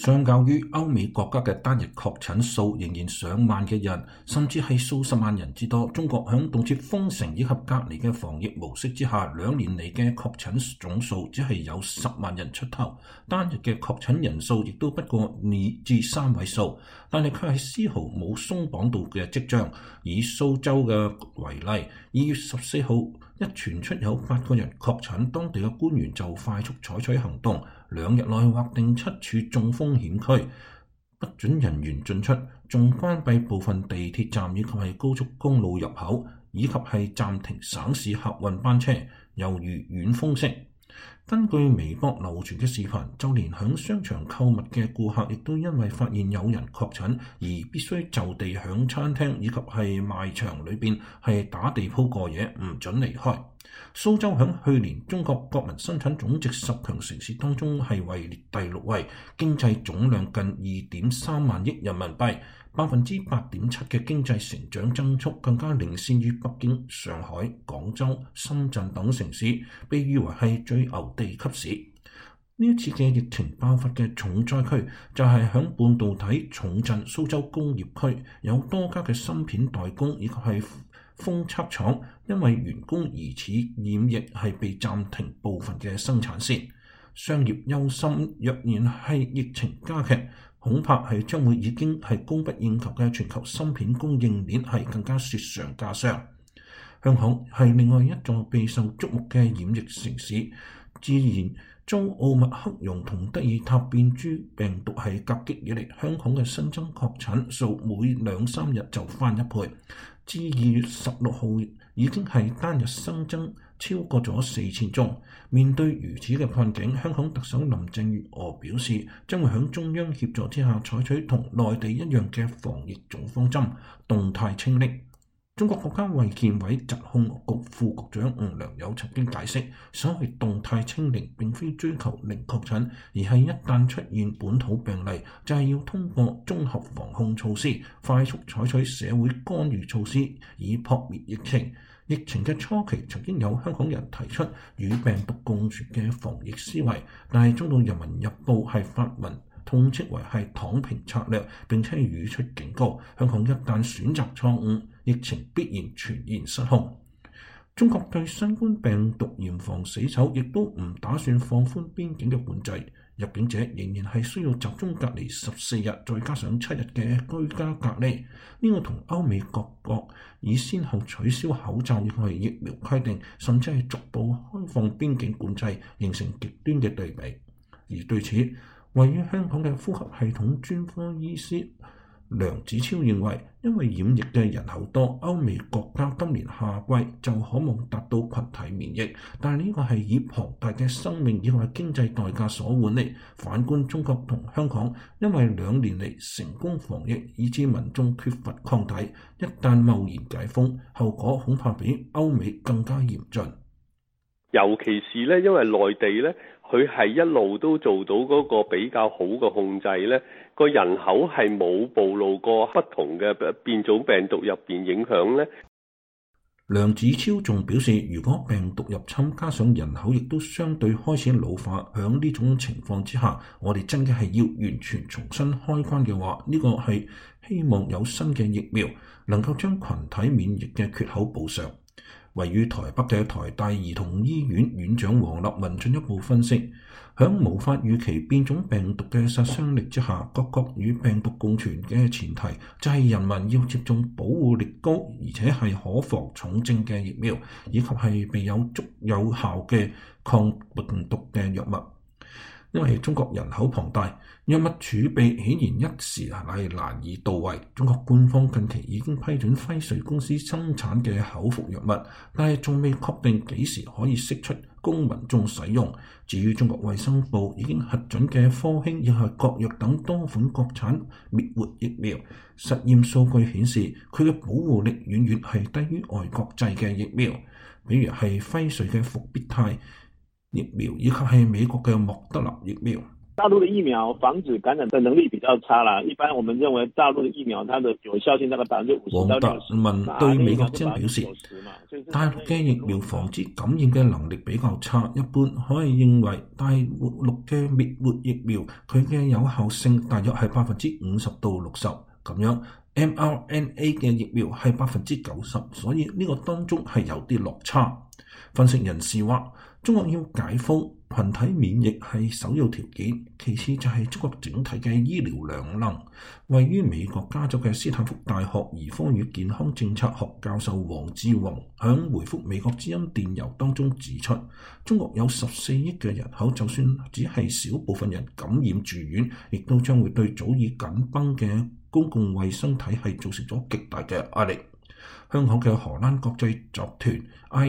相較於歐美國家嘅單日確診數仍然上萬嘅人，甚至係數十萬人之多，中國響動輒封城以及隔離嘅防疫模式之下，2年嚟嘅確診總數只係有10萬人出頭，單日嘅確診人數亦都不過2至3位數，但係卻係絲毫冇鬆綁到嘅跡象。以蘇州嘅為例，2月14號一傳出有8個人確診，當地嘅官員就快速採取行動，2日內劃定7處重風險區，不准人員進出，仲關閉部分地鐵站以及係高速公路入口，以及係暫停省市客運班車，猶如遠風式。根據微博流傳嘅視頻，就連響商場購物嘅顧客亦都因為發現有人確診而必須就地響餐廳以及係賣場裏邊係打地鋪過夜，唔准離開。蘇州響去年中國國民生產總值10強城市當中係位列第6位，經濟總量近2.3萬億人民幣，8.7%嘅經濟成長增速更加領先於北京、上海、廣州、深圳等城市，被譽為係最牛地級市。呢一次嘅疫情爆發嘅重災區就係響半導體重鎮蘇州工業區，有多家嘅芯片代工以及係封測廠，因為員工疑似染疫係被暫停部分嘅生產線。商業憂心，若然係疫情加劇，恐怕係將會已經係供不應求嘅全球芯片供應鏈係更加雪上加霜。香港係另外一座備受矚目嘅染疫城市，自然遭奧密克戎同德爾塔變株病毒係夾擊以嚟，香港嘅新增確診數每2-3日就翻1倍，至2月16號已經係單日新增超過咗4000宗。面對如此嘅困境，香港特首林鄭月娥表示，將會喺中央協助之下採取同內地一樣嘅防疫總方針，動態清零。中國國家衛健委疾控局副局長吳良友曾經解釋，所謂動態清零並非追求零確診，而係一旦出現本土病例，就係要通過綜合防控措施，快速採取社會干預措施，以撲滅疫情。疫情嘅初期，曾經有香港人提出與病毒共存嘅防疫思維，但係遭到《人民日報》係發文痛斥為係躺平策略，並且語出警告：香港一旦選擇錯誤，疫情必然全然失控。中國對新冠病毒嚴防死守，亦都唔打算放寬邊境嘅管制，入境者仍然係需要集中隔離14日，再加上7日嘅居家隔離。呢個同歐美各國已先後取消口罩以及疫苗規定，甚至係逐步開放邊境管制，形成極端嘅對比。而對此，位於香港嘅呼吸系統專科醫師梁子超認為，因為染疫嘅人口多，歐美國家今年夏季就可望達到群體免疫，但係呢個係以龐大嘅生命以及經濟代價所換嚟。反觀中國同香港，因為2年嚟成功防疫，以致民眾缺乏抗體，一旦貿然解封，後果恐怕比歐美更加嚴峻。 尤其是咧，因為內地咧，佢係一路都做到嗰個比較好嘅控制咧，個人口係冇暴露過不同嘅變種病毒入邊影響咧。 梁子超仲表示，如果病毒入侵加上人口亦都相對開始老化，響呢種情況之下，我哋真嘅係要完全重新開關嘅話，呢個係希望有新嘅疫苗能夠將群體免疫嘅缺口補上。位於台北嘅台大兒童醫院院長黃立文進一步分析，響無法預期變種病毒嘅殺傷力之下，各國與病毒共存嘅前提就係人民要接種保護力高而且係可防重症嘅疫苗，以及係備有足有效嘅抗病毒嘅藥物。因為中國人口龐大，藥物儲備顯然一時係難以到位。中國官方近期已經批准輝瑞公司生產嘅口服藥物，但係仲未確定幾時可以釋出供民眾使用。至於中國衛生部已經核准嘅科興以及國藥等多款國產滅活疫苗，實驗數據顯示佢嘅保護力遠遠係低於外國製嘅疫苗，比如係輝瑞嘅復必泰疫苗以及係美國嘅莫德納疫苗。 大陸的疫苗防止感染的能力比較差啦，一般我們認為大陸的疫苗它的有效性大概50%到60%。 黃達文對美國之音表示，大陸嘅疫苗防止感染嘅能力比較差，一般可以認為大陸嘅滅活疫苗佢嘅有效性大約係50%到60%，咁樣 mRNA 嘅疫苗係90%，所以呢個當中係有啲落差。分析人士話，中國要解封，群體免疫係首要條件，其次就係中國整體嘅醫療兩能。位於美國加州嘅斯坦福大學兒科與健康政策學教授黃志宏響回覆美國之音電郵當中指出，中國有14億嘅人口，就算只係少部分人感染住院，亦都將會對早已緊繃嘅公共衛生體系造成咗極大嘅壓力。香港嘅荷蘭國際集團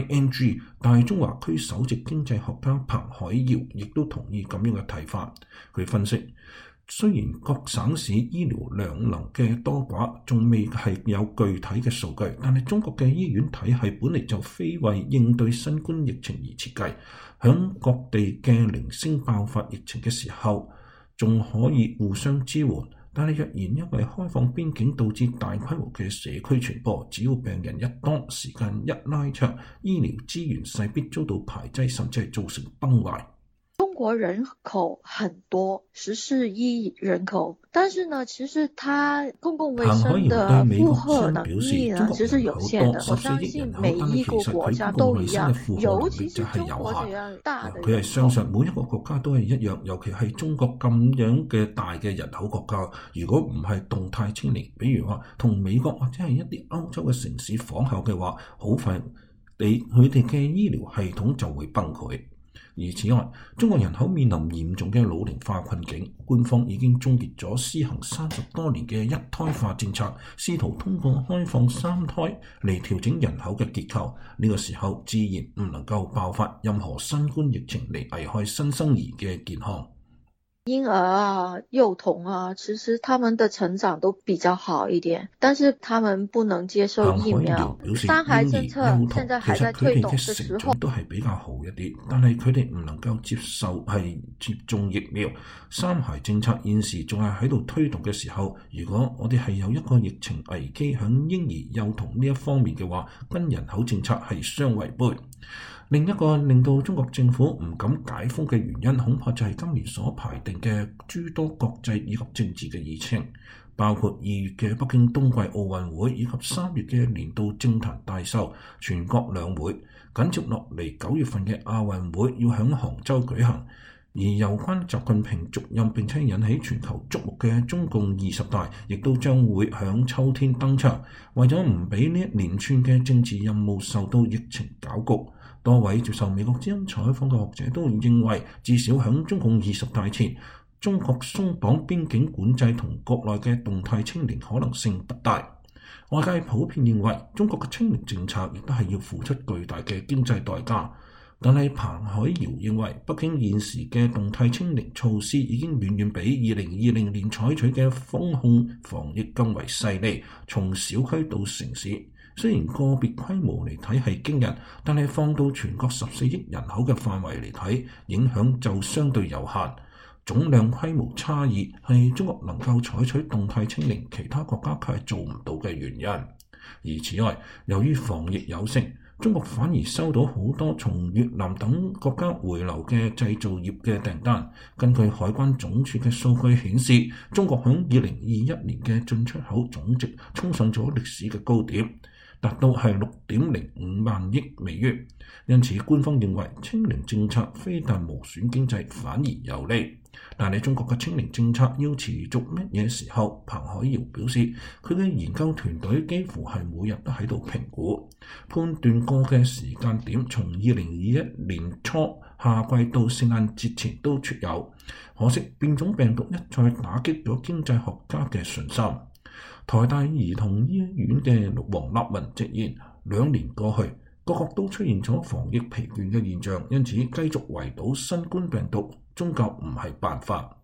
ING 大中華區首席經濟學家彭海瑤亦都同意咁樣嘅睇法。佢分析，雖然各省市醫療兩能嘅多寡仲未係有具體嘅數據，但係中國嘅醫院體系本嚟就非為應對新冠疫情而設計，響各地嘅零星爆發疫情嘅時候，仲可以互相支援。但係若然因為開放邊境導致大規模嘅社區傳播，只要病人一多，時間一拉長，醫療資源勢必遭到排擠，甚至係造成崩壞。 中國人口很多，14億人口，但是呢，其實它公共衛生的負荷能力呢，其實有限的。我相信每一個國家都一樣，尤其是中國這樣大的人口。 佢係相信每一個國家都係一樣，尤其係中國咁樣嘅大嘅人口國家，如果唔係動態清零，比如話同美國或者係一啲歐洲嘅城市仿效嘅話，好快佢哋嘅醫療系統就會崩潰。而此外，中國人口面臨嚴重嘅老齡化困境，官方已經終結咗施行30多年嘅一胎化政策，試圖通過開放3胎嚟調整人口嘅結構。呢個時候自然唔能夠爆發任何新冠疫情嚟危害新生兒嘅健康。 嬰兒啊、幼童啊，其實他們的成長都比較好一點，但是他們不能接受疫苗。三孩政策現在還在推動的時候， 都係比較好一啲，但係佢哋唔能夠接受係接種疫苗。三孩政策現時仲係喺度推動嘅時候，如果我哋係有一個疫情危機響嬰兒幼童呢一方面嘅話，跟人口政策係相違背。另一個令到中國政府唔敢解封嘅原因，恐怕就係今年所排定嘅諸多國際以及政治嘅議程，包括2月嘅北京冬季奧運會以及3月嘅年度政壇大秀全國兩會，緊接落嚟9月份嘅亞運會要響杭州舉行。而有關習近平續任並且引起全球矚目嘅中共20大，亦都將會響秋天登場。為咗唔俾呢一連串嘅政治任務受到疫情攪局，多位接受美國之音採訪嘅學者都認為，至少響中共20大前，中國鬆綁邊境管制同國內嘅動態清零可能性不大。外界普遍認為，中國嘅清零政策亦都係要付出巨大嘅經濟代價。但係彭海瑤認為，北京現時嘅動態清零措施已經遠遠比2020年採取嘅封控防疫更為細膩，從小區到城市。雖然個別規模嚟睇係驚人，但係放到全國14億人口嘅範圍嚟睇，影響就相對有限。總量規模差異係中國能夠採取動態清零，其他國家卻係做唔到嘅原因。而此外，由於防疫有成，中國反而收到好多從越南等國家回流嘅製造業嘅訂單。根據海關總署嘅數據顯示，中國響2021年嘅進出口總值衝上咗歷史嘅高點，達到係6.05萬億美元。因此，官方認為清零政策非但無損經濟，反而有利。但係中國嘅清零政策要持續乜嘢時候？彭海瑤表示，佢嘅研究團隊幾乎係每日都喺度評估判斷過嘅時間點，從2021年初夏季到聖誕節前都出有。可惜變種病毒一再打擊咗經濟學家嘅信心。台大兒童醫院嘅黃立文直言，2年過去，各國都出現咗防疫疲倦嘅現象，因此繼續圍堵新冠病毒終究唔係辦法。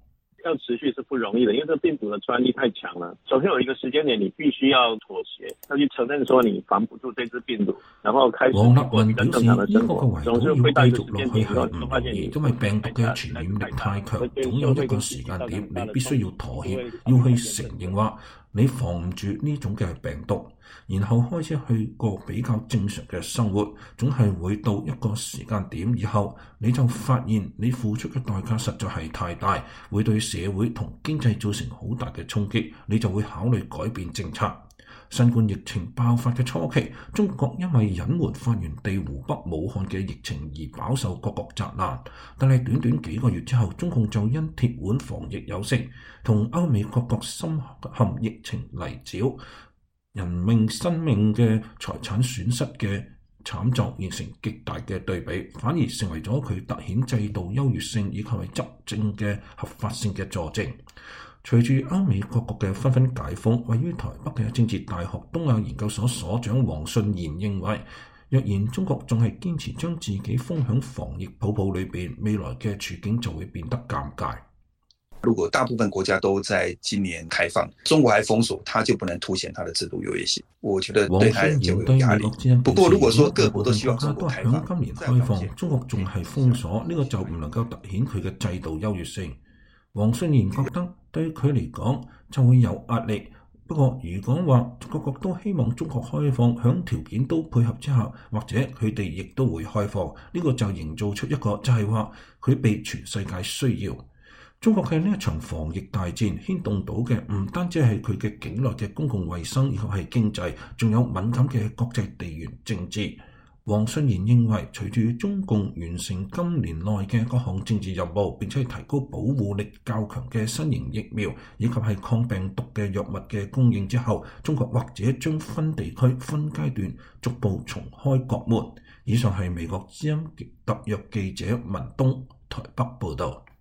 要持續是不容易的，因為這病毒的傳染力太強了。首先有一個時間點，你必須要妥協，要去承認說你防不住這支病毒，然後開始過比較正常的生活。總是會到一個時間點以後，就發現你因為病毒嘅傳染力太強，總有一個時間點你必須要妥協，要去承認話你防唔住呢種嘅病毒，然後開始去過比較正常嘅生活。總係會到一個時間點以後，你就發現你付出嘅代價實在係太大，會對社會同經濟造成好大嘅衝擊，你就會考慮改變政策。新冠疫情爆發嘅初期，中國因為隱瞞發源地湖北武漢嘅疫情而飽受各國責難，但係短短幾個月之後，中共就因鐵腕防疫有成，同歐美各國深陷疫情泥沼，人命生命嘅財產損失嘅慘狀形成極大嘅對比，反而成為咗佢凸顯制度優越性以及係執政嘅合法性嘅佐證。隨住歐美各國嘅紛紛解封，位於台北嘅政治大學東亞研究所所長黃信賢認為，若然中國仲係堅持將自己封響防疫泡泡裏邊，未來嘅處境就會變得尷尬。 如果大部分國家都在今年開放，中國還封鎖，它就不能凸顯它的制度優越性。我覺得對它就有壓力。不過如果說各國都希望中國開放， 今年開放，中國仲係封鎖，呢個就唔能夠凸顯佢嘅制度優越性。黃信賢覺得對佢嚟講就會有壓力。不過如果話各國都希望中國開放，響條件都配合之下，或者佢哋亦都會開放，呢個就營造出一個就係話佢被全世界需要。中國嘅呢一場防疫大戰牽動到嘅唔單止係佢嘅境內嘅公共衛生以及係經濟，仲有敏感嘅國際地緣政治。黃信賢認為，隨住中共完成今年內嘅各項政治任務，並且提高保護力較強嘅新型疫苗以及係抗病毒嘅藥物嘅供應之後，中國或者將分地區、分階段逐步重開國門。以上係美國之音特約記者文東台北報道。